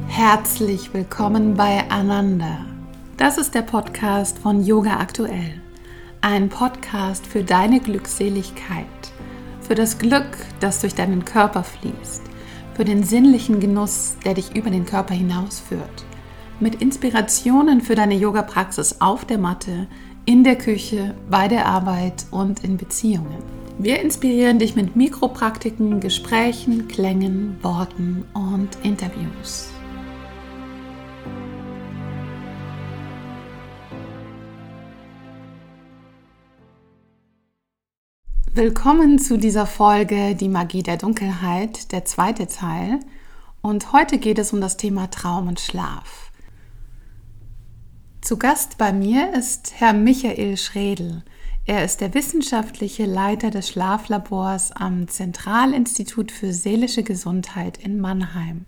Herzlich willkommen bei Ananda. Das ist der Podcast von Yoga Aktuell. Ein Podcast für deine Glückseligkeit, für das Glück, das durch deinen Körper fließt, für den sinnlichen Genuss, der dich über den Körper hinausführt, mit Inspirationen für deine Yoga-Praxis auf der Matte, in der Küche, bei der Arbeit und in Beziehungen. Wir inspirieren dich mit Mikropraktiken, Gesprächen, Klängen, Worten und Interviews. Willkommen zu dieser Folge Die Magie der Dunkelheit, der zweite Teil. Und heute geht es um das Thema Traum und Schlaf. Zu Gast bei mir ist Herr Michael Schredl. Er ist der wissenschaftliche Leiter des Schlaflabors am Zentralinstitut für seelische Gesundheit in Mannheim.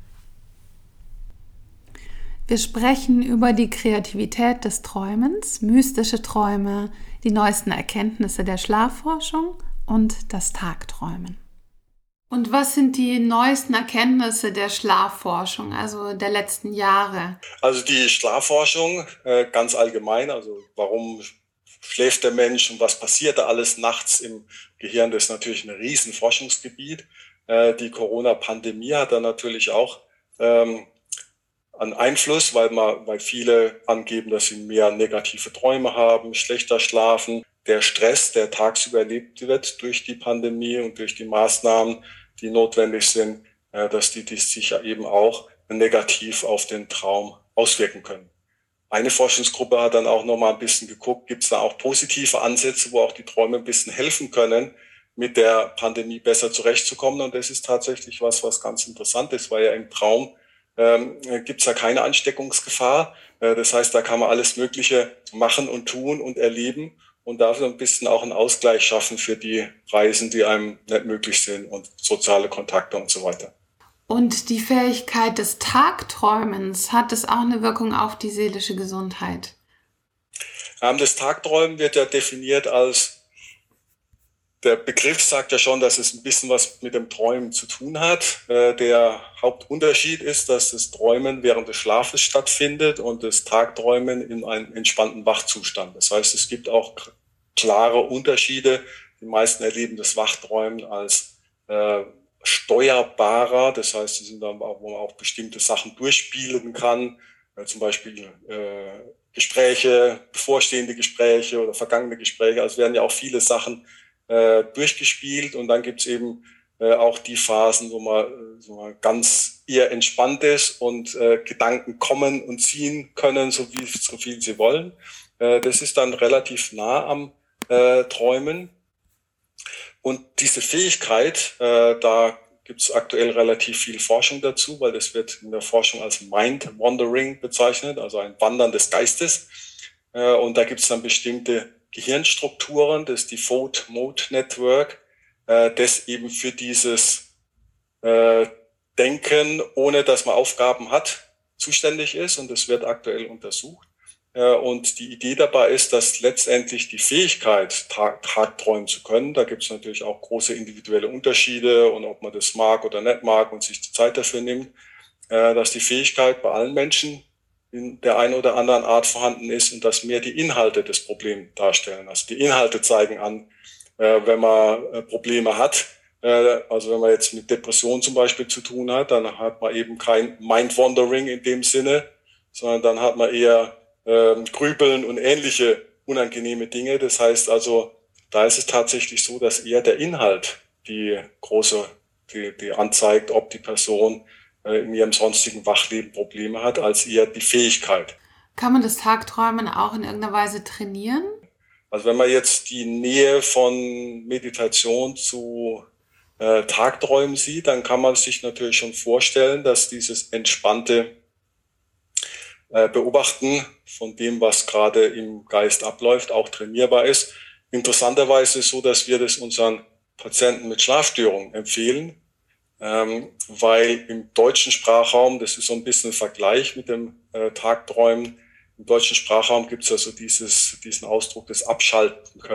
Wir sprechen über die Kreativität des Träumens, mystische Träume, die neuesten Erkenntnisse der Schlafforschung und das Tagträumen. Und was sind die neuesten Erkenntnisse der Schlafforschung, also der letzten Jahre? Also die Schlafforschung ganz allgemein, also warum schläft der Mensch und was passiert da alles nachts im Gehirn, das ist natürlich ein riesen Forschungsgebiet. Die Corona-Pandemie hat da natürlich auch einen Einfluss, weil viele angeben, dass sie mehr negative Träume haben, schlechter schlafen. Der Stress, der tagsüber erlebt wird durch die Pandemie und durch die Maßnahmen, die notwendig sind, dass die sich eben auch negativ auf den Traum auswirken können. Eine Forschungsgruppe hat dann auch noch mal ein bisschen geguckt, gibt es da auch positive Ansätze, wo auch die Träume ein bisschen helfen können, mit der Pandemie besser zurechtzukommen. Und das ist tatsächlich was ganz interessant ist, weil ja im Traum gibt es ja keine Ansteckungsgefahr. Das heißt, da kann man alles Mögliche machen und tun und erleben und dafür ein bisschen auch einen Ausgleich schaffen für die Reisen, die einem nicht möglich sind und soziale Kontakte und so weiter. Und die Fähigkeit des Tagträumens, hat es auch eine Wirkung auf die seelische Gesundheit? Das Tagträumen wird ja definiert als, der Begriff sagt ja schon, dass es ein bisschen was mit dem Träumen zu tun hat. Der Hauptunterschied ist, dass das Träumen während des Schlafes stattfindet und das Tagträumen in einem entspannten Wachzustand. Das heißt, es gibt auch klare Unterschiede. Die meisten erleben das Wachträumen als steuerbarer. Das heißt, es sind dann auch, wo man auch bestimmte Sachen durchspielen kann. Zum Beispiel Gespräche, bevorstehende Gespräche oder vergangene Gespräche. Also werden ja auch viele Sachen durchgespielt und dann gibt's eben auch die Phasen, wo man ganz eher entspannt ist und Gedanken kommen und ziehen können, so viel sie wollen. Das ist dann relativ nah am Träumen. Und diese Fähigkeit, da gibt's aktuell relativ viel Forschung dazu, weil das wird in der Forschung als Mind Wandering bezeichnet, also ein Wandern des Geistes. Und da gibt's dann bestimmte Gehirnstrukturen, das Default Mode Network, das eben für dieses Denken, ohne dass man Aufgaben hat, zuständig ist. Und das wird aktuell untersucht. Und die Idee dabei ist, dass letztendlich die Fähigkeit, Tagträumen zu können, da gibt es natürlich auch große individuelle Unterschiede und ob man das mag oder nicht mag und sich die Zeit dafür nimmt, dass die Fähigkeit bei allen Menschen in der einen oder anderen Art vorhanden ist und dass mehr die Inhalte das Problem darstellen. Also die Inhalte zeigen an, wenn man Probleme hat. Also wenn man jetzt mit Depressionen zum Beispiel zu tun hat, dann hat man eben kein Mind-Wandering in dem Sinne, sondern dann hat man eher Grübeln und ähnliche unangenehme Dinge. Das heißt also, da ist es tatsächlich so, dass eher der Inhalt die anzeigt, ob die Person in ihrem sonstigen Wachleben Probleme hat, als eher die Fähigkeit. Kann man das Tagträumen auch in irgendeiner Weise trainieren? Also wenn man jetzt die Nähe von Meditation zu Tagträumen sieht, dann kann man sich natürlich schon vorstellen, dass dieses entspannte Beobachten von dem, was gerade im Geist abläuft, auch trainierbar ist. Interessanterweise ist es so, dass wir das unseren Patienten mit Schlafstörungen empfehlen, weil im deutschen Sprachraum, das ist so ein bisschen ein Vergleich mit dem Tagträumen, im deutschen Sprachraum gibt es also diesen Ausdruck des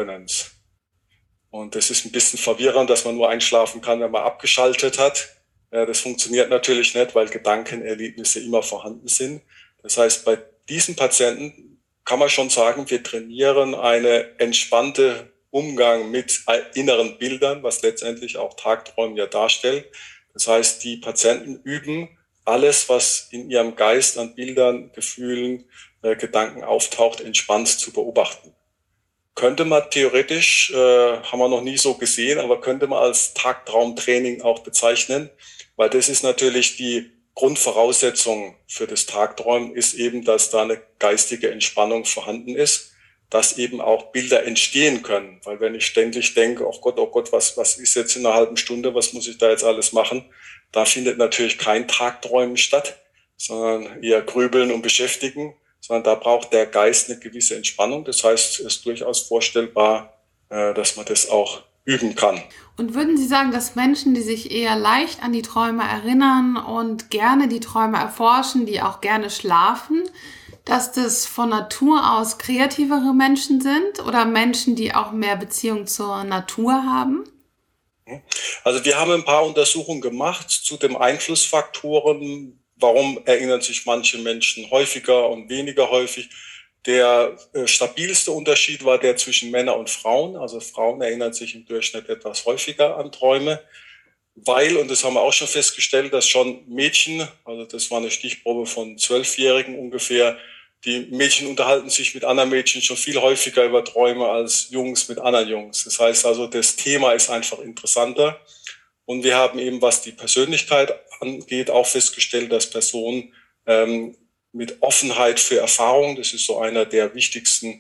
Abschalten-Könnens. Und das ist ein bisschen verwirrend, dass man nur einschlafen kann, wenn man abgeschaltet hat. Das funktioniert natürlich nicht, weil Gedankenerlebnisse immer vorhanden sind. Das heißt, bei diesen Patienten kann man schon sagen, wir trainieren eine entspannte Umgang mit inneren Bildern, was letztendlich auch Tagträume ja darstellt. Das heißt, die Patienten üben alles, was in ihrem Geist an Bildern, Gefühlen, Gedanken auftaucht, entspannt zu beobachten. Könnte man theoretisch, haben wir noch nie so gesehen, aber könnte man als Tagtraumtraining auch bezeichnen, weil das ist natürlich die Grundvoraussetzung für das Tagträumen, ist eben, dass da eine geistige Entspannung vorhanden ist, dass eben auch Bilder entstehen können. Weil wenn ich ständig denke, oh Gott, was ist jetzt in einer halben Stunde, was muss ich da jetzt alles machen? Da findet natürlich kein Tagträumen statt, sondern eher Grübeln und Beschäftigen, sondern da braucht der Geist eine gewisse Entspannung. Das heißt, es ist durchaus vorstellbar, dass man das auch üben kann. Und würden Sie sagen, dass Menschen, die sich eher leicht an die Träume erinnern und gerne die Träume erforschen, die auch gerne schlafen, dass das von Natur aus kreativere Menschen sind oder Menschen, die auch mehr Beziehung zur Natur haben? Also wir haben ein paar Untersuchungen gemacht zu den Einflussfaktoren. Warum erinnern sich manche Menschen häufiger und weniger häufig? Der stabilste Unterschied war der zwischen Männern und Frauen. Also Frauen erinnern sich im Durchschnitt etwas häufiger an Träume, weil, und das haben wir auch schon festgestellt, dass schon Mädchen, also das war eine Stichprobe von 12-Jährigen ungefähr, die Mädchen unterhalten sich mit anderen Mädchen schon viel häufiger über Träume als Jungs mit anderen Jungs. Das heißt also, das Thema ist einfach interessanter. Und wir haben eben, was die Persönlichkeit angeht, auch festgestellt, dass Personen mit Offenheit für Erfahrung, das ist so einer der wichtigsten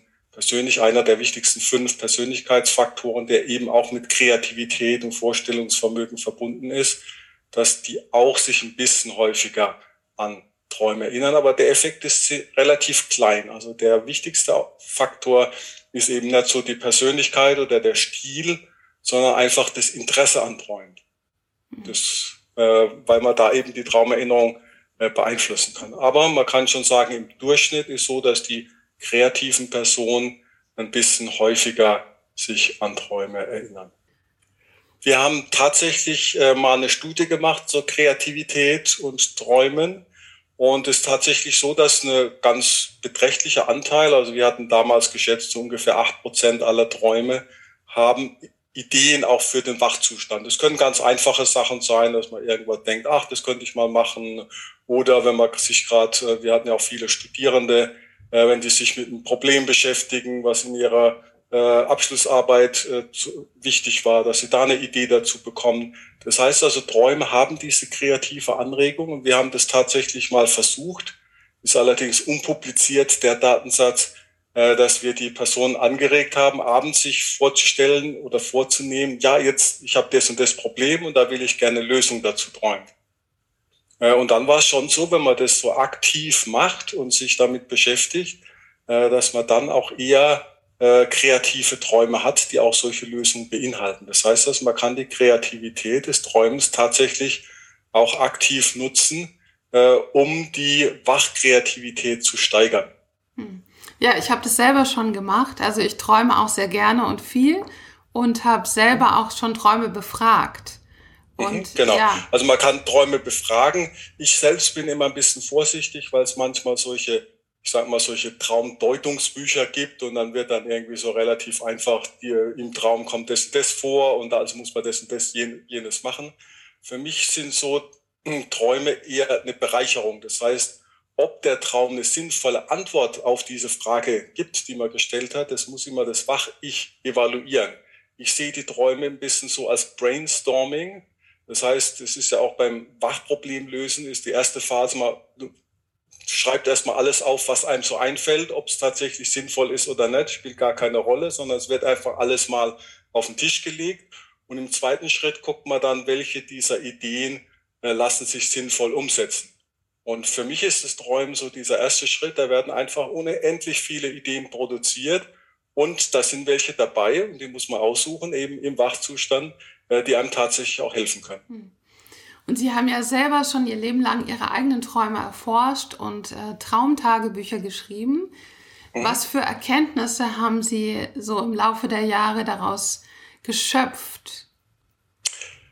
5 Persönlichkeitsfaktoren, der eben auch mit Kreativität und Vorstellungsvermögen verbunden ist, dass die auch sich ein bisschen häufiger an Träume erinnern. Aber der Effekt ist relativ klein. Also der wichtigste Faktor ist eben nicht so die Persönlichkeit oder der Stil, sondern einfach das Interesse an Träumen. Weil man da eben die Traumerinnerung beeinflussen kann. Aber man kann schon sagen, im Durchschnitt ist so, dass die kreativen Personen ein bisschen häufiger sich an Träume erinnern. Wir haben tatsächlich mal eine Studie gemacht zur Kreativität und Träumen. Und es ist tatsächlich so, dass ein ganz beträchtlicher Anteil, also wir hatten damals geschätzt, so ungefähr 8% aller Träume haben Ideen auch für den Wachzustand. Das können ganz einfache Sachen sein, dass man irgendwo denkt, ach, das könnte ich mal machen. Oder wenn man sich gerade, wir hatten ja auch viele Studierende, wenn die sich mit einem Problem beschäftigen, was in ihrer Abschlussarbeit wichtig war, dass sie da eine Idee dazu bekommen. Das heißt also, Träume haben diese kreative Anregung und wir haben das tatsächlich mal versucht. Ist allerdings unpubliziert, der Datensatz, dass wir die Personen angeregt haben, abends sich vorzustellen oder vorzunehmen, ja, jetzt, ich habe das und das Problem und da will ich gerne eine Lösung dazu träumen. Und dann war es schon so, wenn man das so aktiv macht und sich damit beschäftigt, dass man dann auch eher kreative Träume hat, die auch solche Lösungen beinhalten. Das heißt, dass man kann die Kreativität des Träumens tatsächlich auch aktiv nutzen, um die Wachkreativität zu steigern. Ja, ich habe das selber schon gemacht. Also ich träume auch sehr gerne und viel und habe selber auch schon Träume befragt. Und, genau. Ja. Also man kann Träume befragen. Ich selbst bin immer ein bisschen vorsichtig, weil es manchmal solche Traumdeutungsbücher gibt und dann wird dann irgendwie so relativ einfach, im Traum kommt das und das vor und also muss man das und das jenes machen. Für mich sind so Träume eher eine Bereicherung. Das heißt, ob der Traum eine sinnvolle Antwort auf diese Frage gibt, die man gestellt hat, das muss immer das Wach-Ich evaluieren. Ich sehe die Träume ein bisschen so als Brainstorming. Das heißt, es ist ja auch beim Wachproblemlösen, ist die erste Phase mal, schreibt erstmal alles auf, was einem so einfällt, ob es tatsächlich sinnvoll ist oder nicht, spielt gar keine Rolle, sondern es wird einfach alles mal auf den Tisch gelegt. Und im zweiten Schritt guckt man dann, welche dieser Ideen lassen sich sinnvoll umsetzen. Und für mich ist das Träumen so dieser erste Schritt, da werden einfach unendlich viele Ideen produziert und da sind welche dabei, und die muss man aussuchen, eben im Wachzustand, die einem tatsächlich auch helfen können. Und Sie haben ja selber schon Ihr Leben lang Ihre eigenen Träume erforscht und Traumtagebücher geschrieben. Was für Erkenntnisse haben Sie so im Laufe der Jahre daraus geschöpft?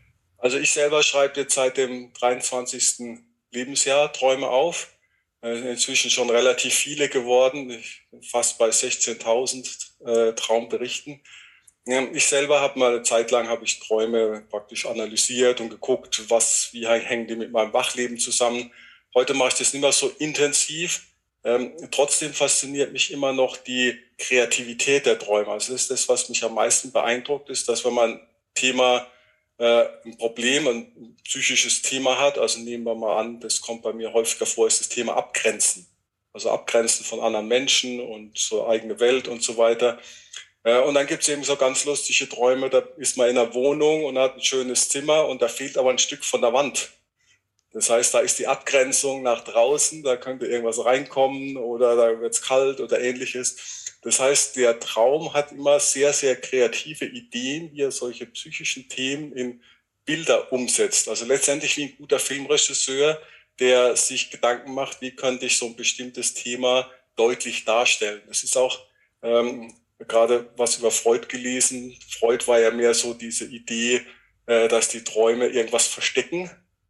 Also ich selber schreibe jetzt seit dem 23. Lebensjahr Träume auf. Inzwischen schon relativ viele geworden, fast bei 16.000 Traumberichten. Ja, ich selber habe mal eine Zeit lang habe ich Träume praktisch analysiert und geguckt, wie hängen die mit meinem Wachleben zusammen. Heute mache ich das nicht mehr so intensiv. Trotzdem fasziniert mich immer noch die Kreativität der Träume. Also das ist das, was mich am meisten beeindruckt, ist, dass wenn man ein Problem, ein psychisches Thema hat, also nehmen wir mal an, das kommt bei mir häufiger vor, ist das Thema Abgrenzen. Also Abgrenzen von anderen Menschen und so eigene Welt und so weiter. Und dann gibt es eben so ganz lustige Träume, da ist man in einer Wohnung und hat ein schönes Zimmer und da fehlt aber ein Stück von der Wand. Das heißt, da ist die Abgrenzung nach draußen, da könnte irgendwas reinkommen oder da wird es kalt oder ähnliches. Das heißt, der Traum hat immer sehr, sehr kreative Ideen, wie er solche psychischen Themen in Bilder umsetzt. Also letztendlich wie ein guter Filmregisseur, der sich Gedanken macht, wie könnte ich so ein bestimmtes Thema deutlich darstellen. Das ist auch gerade was über Freud gelesen. Freud war ja mehr so diese Idee, dass die Träume irgendwas verstecken.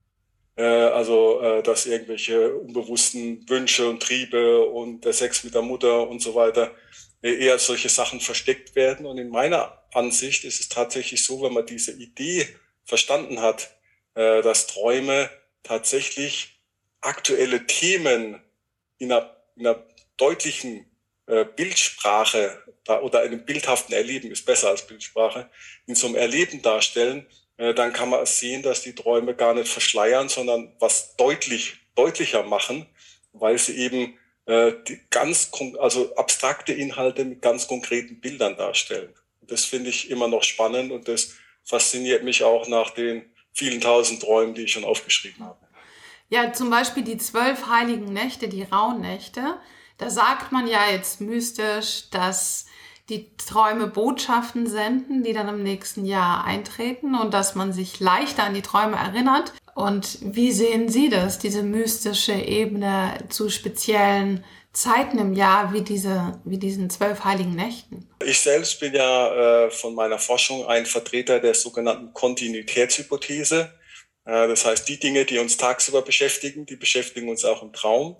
Dass irgendwelche unbewussten Wünsche und Triebe und der Sex mit der Mutter und so weiter eher solche Sachen versteckt werden. Und in meiner Ansicht ist es tatsächlich so, wenn man diese Idee verstanden hat, dass Träume tatsächlich aktuelle Themen in einer deutlichen Bildsprache oder einem bildhaften Erleben ist besser als Bildsprache, in so einem Erleben darstellen, dann kann man sehen, dass die Träume gar nicht verschleiern, sondern was deutlicher machen, weil sie eben abstrakte Inhalte mit ganz konkreten Bildern darstellen. Das finde ich immer noch spannend und das fasziniert mich auch nach den vielen tausend Träumen, die ich schon aufgeschrieben habe. Ja, zum Beispiel die 12 heiligen Nächte, die Rauhnächte. Da sagt man ja jetzt mystisch, dass die Träume Botschaften senden, die dann im nächsten Jahr eintreten und dass man sich leichter an die Träume erinnert. Und wie sehen Sie das, diese mystische Ebene zu speziellen Zeiten im Jahr wie diesen 12 heiligen Nächten? Ich selbst bin ja von meiner Forschung ein Vertreter der sogenannten Kontinuitätshypothese. Das heißt, die Dinge, die uns tagsüber beschäftigen, die beschäftigen uns auch im Traum.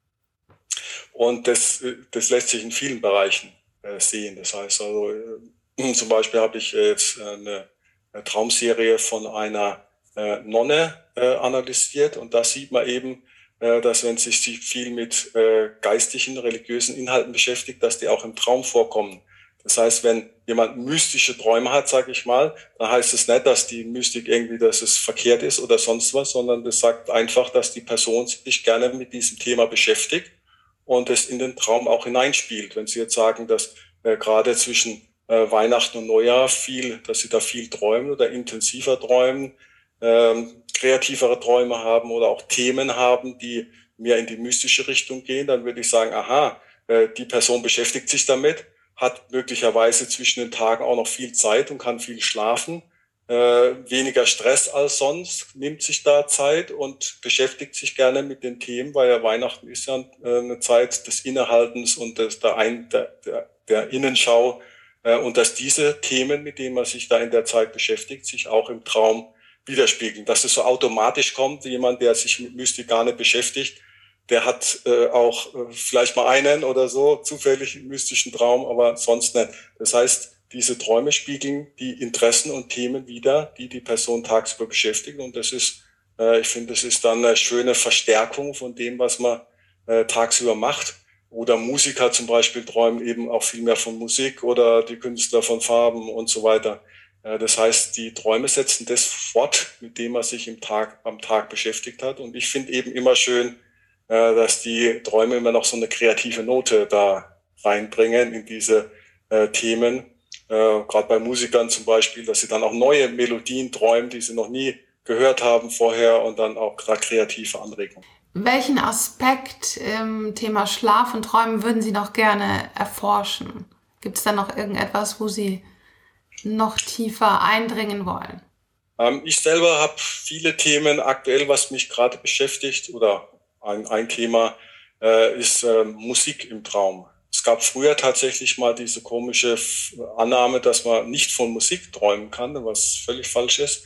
Und das lässt sich in vielen Bereichen sehen. Das heißt also, zum Beispiel habe ich jetzt eine Traumserie von einer Nonne analysiert und da sieht man eben, dass wenn sich viel mit geistigen, religiösen Inhalten beschäftigt, dass die auch im Traum vorkommen. Das heißt, wenn jemand mystische Träume hat, sage ich mal, dann heißt es nicht, dass die Mystik irgendwie, dass es verkehrt ist oder sonst was, sondern das sagt einfach, dass die Person sich gerne mit diesem Thema beschäftigt und es in den Traum auch hineinspielt. Wenn Sie jetzt sagen, dass gerade zwischen Weihnachten und Neujahr dass Sie da viel träumen oder intensiver träumen, kreativere Träume haben oder auch Themen haben, die mehr in die mystische Richtung gehen, dann würde ich sagen, aha, die Person beschäftigt sich damit, hat möglicherweise zwischen den Tagen auch noch viel Zeit und kann viel schlafen, weniger Stress als sonst, nimmt sich da Zeit und beschäftigt sich gerne mit den Themen, weil ja Weihnachten ist ja eine Zeit des Innehaltens und der Innenschau und dass diese Themen, mit denen man sich da in der Zeit beschäftigt, sich auch im Traum widerspiegeln. Dass es so automatisch kommt, jemand, der sich mit Mystik gar nicht beschäftigt, der hat auch vielleicht mal einen oder so zufällig einen mystischen Traum, aber sonst nicht. Das heißt, diese Träume spiegeln die Interessen und Themen wider, die die Person tagsüber beschäftigen. Und das ist, ich finde, das ist dann eine schöne Verstärkung von dem, was man tagsüber macht. Oder Musiker zum Beispiel träumen eben auch viel mehr von Musik oder die Künstler von Farben und so weiter. Das heißt, die Träume setzen das fort, mit dem man sich am Tag beschäftigt hat. Und ich finde eben immer schön, dass die Träume immer noch so eine kreative Note da reinbringen in diese Themen. Gerade bei Musikern zum Beispiel, dass sie dann auch neue Melodien träumen, die sie noch nie gehört haben vorher und dann auch kreative Anregungen. Welchen Aspekt im Thema Schlaf und Träumen würden Sie noch gerne erforschen? Gibt es da noch irgendetwas, wo Sie noch tiefer eindringen wollen? Ich selber habe viele Themen aktuell, was mich gerade beschäftigt oder ein Thema ist Musik im Traum. Es gab früher tatsächlich mal diese komische Annahme, dass man nicht von Musik träumen kann, was völlig falsch ist.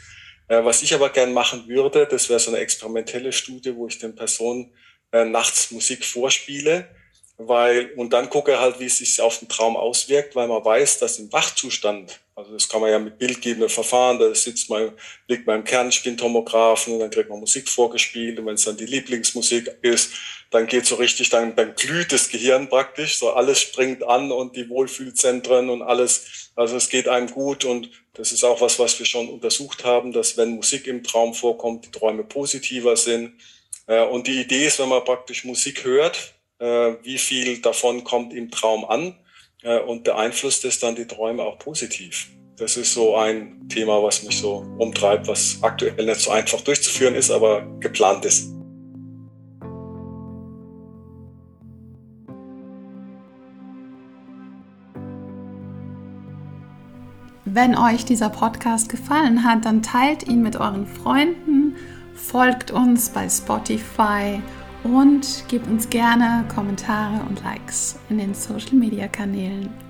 Was ich aber gern machen würde, das wäre so eine experimentelle Studie, wo ich den Personen nachts Musik vorspiele, und dann gucke halt, wie es sich auf den Traum auswirkt, weil man weiß, dass im Wachzustand, also das kann man ja mit bildgebenden Verfahren, da liegt man im Kernspintomographen, dann kriegt man Musik vorgespielt, und wenn es dann die Lieblingsmusik ist, dann geht so richtig, dann glüht das Gehirn praktisch, so alles springt an und die Wohlfühlzentren und alles, also es geht einem gut, und das ist auch was wir schon untersucht haben, dass wenn Musik im Traum vorkommt, die Träume positiver sind. Und die Idee ist, wenn man praktisch Musik hört, wie viel davon kommt im Traum an und beeinflusst es dann die Träume auch positiv. Das ist so ein Thema, was mich so umtreibt, was aktuell nicht so einfach durchzuführen ist, aber geplant ist. Wenn euch dieser Podcast gefallen hat, dann teilt ihn mit euren Freunden, folgt uns bei Spotify und gebt uns gerne Kommentare und Likes in den Social-Media-Kanälen.